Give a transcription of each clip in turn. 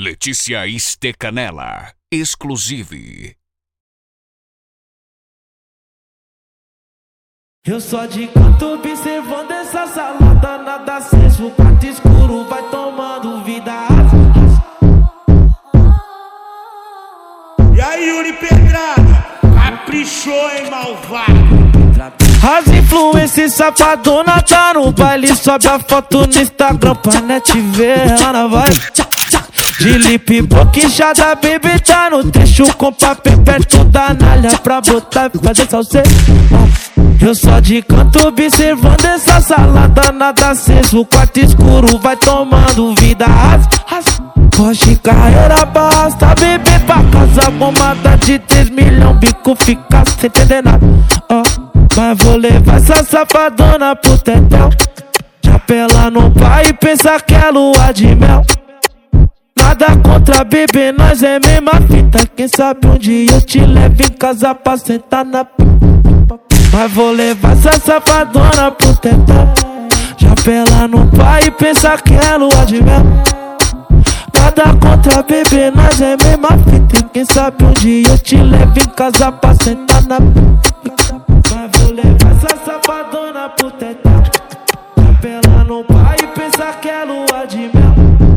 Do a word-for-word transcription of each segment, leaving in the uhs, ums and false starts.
Letícia Stecanella, exclusive. Eu só de canto observando essa salada, nada aceso, quarto escuro, vai tomando vida. E aí, Yuri Pedrada, caprichou, hein, malvado? As influências safadona tá no baile, sobe a foto no Instagram pra net ver, ela na vibe. De lip boquinchada, baby, tá no trecho com papel perto da nalha pra botar e fazer salseiro. Eu só de canto observando essa salada, nada aceso, quarto escuro, vai tomando vida. Porsche carreira basta, bebê pra casa, bombada de três milhões, bico fica sem entender nada. Oh, mas vou levar essa safadona pro tetel, chapela no pai e pensa que é lua de mel. Nada contra bebê, nós é mesma fita, quem sabe um dia eu te levo em casa pra sentar na pipa. Mas vou levar essa safadona pro tetel, chapela no pai e pensa que é lua de mel. Nada contra bebê, nós é mesma fita, quem sabe um dia eu te levo em casa pra sentar na pipa. Mas vou levar essa safadona pro tetel, chapela no pai e pensa que é lua de mel.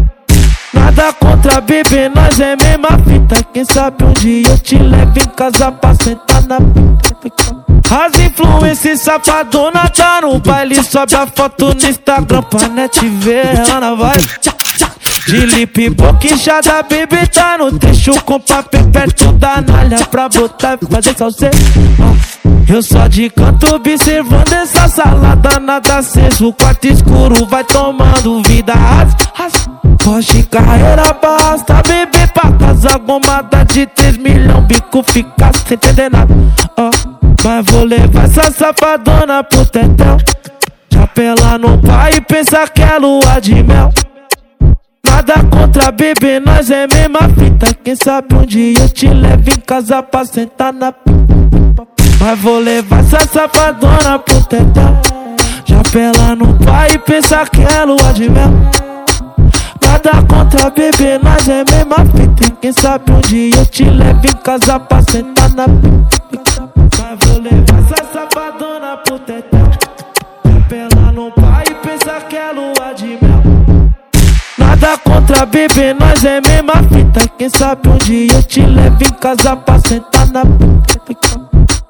Nada contra bebê, nós é mesma fita, quem sabe um dia eu te levo em casa pra sentar na pica. As influências safadona tá no baile, sobe a foto no Instagram pra net ver, ela na vibe. De lip boquinchada, baby, tá no trecho com papel perto da nalha pra botar e fazer salseiro. Eu só de canto observando essa salada, nada aceso, quarto escuro, vai tomando vida. Porsche carreira basta, bebê pra casa, bombada de três milhões, bico fica sem entender nada. Oh, mas vou levar essa safadona pro tetel, chapela no pai e pensa que é lua de mel. Nada contra bebê, nós é mesma fita, quem sabe um dia eu te levo em casa pra sentar na pipa. Mas vou levar essa safadona pro tetel, chapela no pai e pensa que é lua de mel. Nada contra bebê, nós é mesma fita, quem sabe um dia eu te levo em casa pra sentar na pipa. Mas vou levar essa safadona pro tetel, chapela no pai e pensa que é lua de mel. Nada contra bebê, nós é mesma fita, quem sabe um dia eu te levo em casa pra sentar na pipa.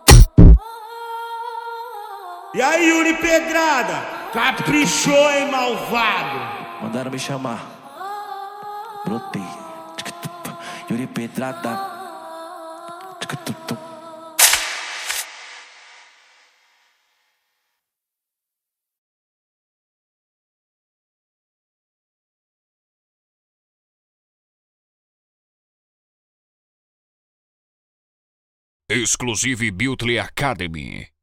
E aí, Yuri Pedrada, caprichou, hein, malvado? Mandaram me chamar, brotei. Yuri Pedrada. Exclusive Beauty Academy.